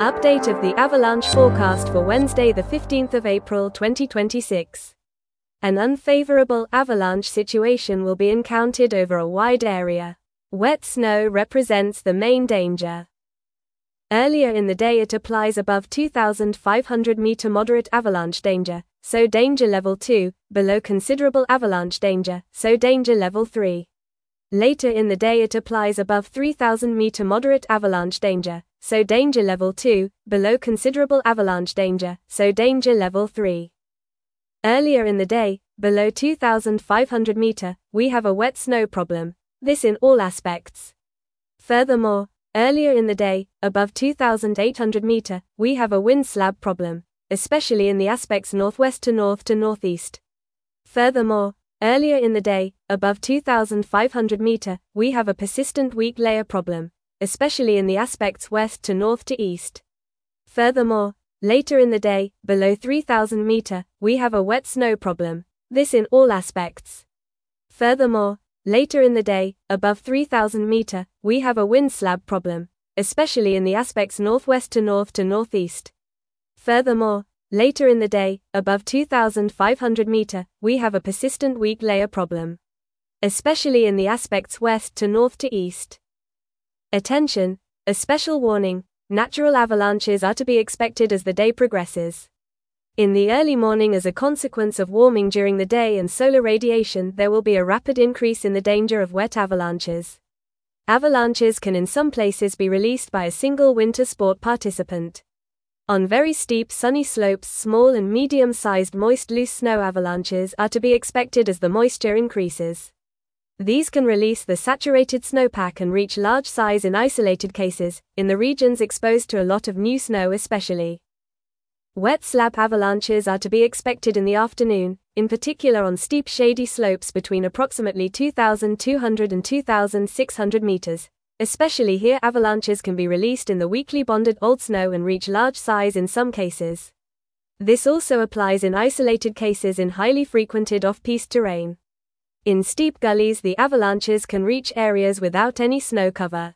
Update of the avalanche forecast for Wednesday, the 15th of April 2026. An unfavorable avalanche situation will be encountered over a wide area. Wet snow represents the main danger. Earlier in the day it applies above 2,500 meter moderate avalanche danger, so danger level 2, below considerable avalanche danger, so danger level 3. Later in the day it applies above 3,000 meter moderate avalanche danger, so danger level 2, below considerable avalanche danger, so danger level 3. Earlier in the day, below 2,500 meter, we have a wet snow problem, this in all aspects. Furthermore, earlier in the day, above 2,800 meter, we have a wind slab problem, especially in the aspects northwest to north to northeast. Furthermore, earlier in the day, above 2,500 meter, we have a persistent weak layer problem, especially in the aspects west to north to east. Furthermore, later in the day, below 3,000 meter, we have a wet snow problem, this in all aspects. Furthermore, later in the day, above 3,000 meter, we have a wind slab problem, especially in the aspects northwest to north to northeast. Furthermore, later in the day, above 2,500 meter, we have a persistent weak layer problem, especially in the aspects west to north to east. Attention, a special warning, natural avalanches are to be expected as the day progresses. In the early morning, as a consequence of warming during the day and solar radiation, there will be a rapid increase in the danger of wet avalanches. Avalanches can in some places be released by a single winter sport participant. On very steep sunny slopes, small and medium-sized moist loose snow avalanches are to be expected as the moisture increases. These can release the saturated snowpack and reach large size in isolated cases, in the regions exposed to a lot of new snow especially. Wet slab avalanches are to be expected in the afternoon, in particular on steep shady slopes between approximately 2,200 and 2,600 meters. Especially here, avalanches can be released in the weakly bonded old snow and reach large size in some cases. This also applies in isolated cases in highly frequented off-piste terrain. In steep gullies, the avalanches can reach areas without any snow cover.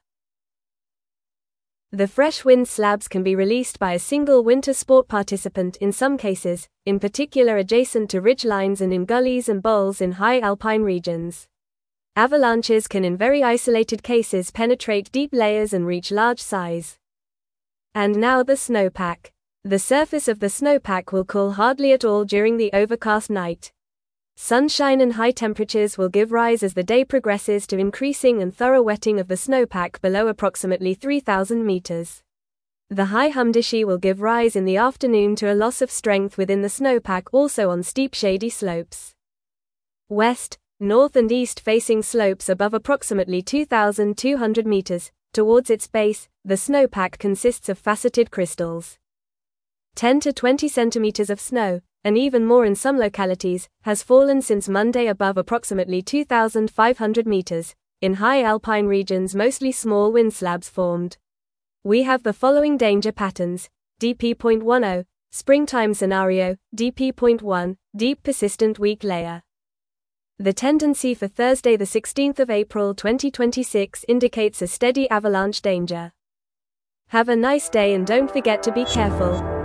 The fresh wind slabs can be released by a single winter sport participant in some cases, in particular adjacent to ridge lines and in gullies and bowls in high alpine regions. Avalanches can in very isolated cases penetrate deep layers and reach large size. And now the snowpack. The surface of the snowpack will cool hardly at all during the overcast night. Sunshine and high temperatures will give rise as the day progresses to increasing and thorough wetting of the snowpack below approximately 3,000 meters. The high humidity will give rise in the afternoon to a loss of strength within the snowpack, also on steep shady slopes. West, north and east facing slopes above approximately 2,200 meters, towards its base, the snowpack consists of faceted crystals. 10 to 20 centimeters of snow, and even more in some localities, has fallen since Monday above approximately 2,500 meters. In high alpine regions, mostly small wind slabs formed. We have the following danger patterns: DP.10, springtime scenario, DP.1, deep persistent weak layer. The tendency for Thursday, the 16th of April 2026 indicates a steady avalanche danger. Have a nice day and don't forget to be careful.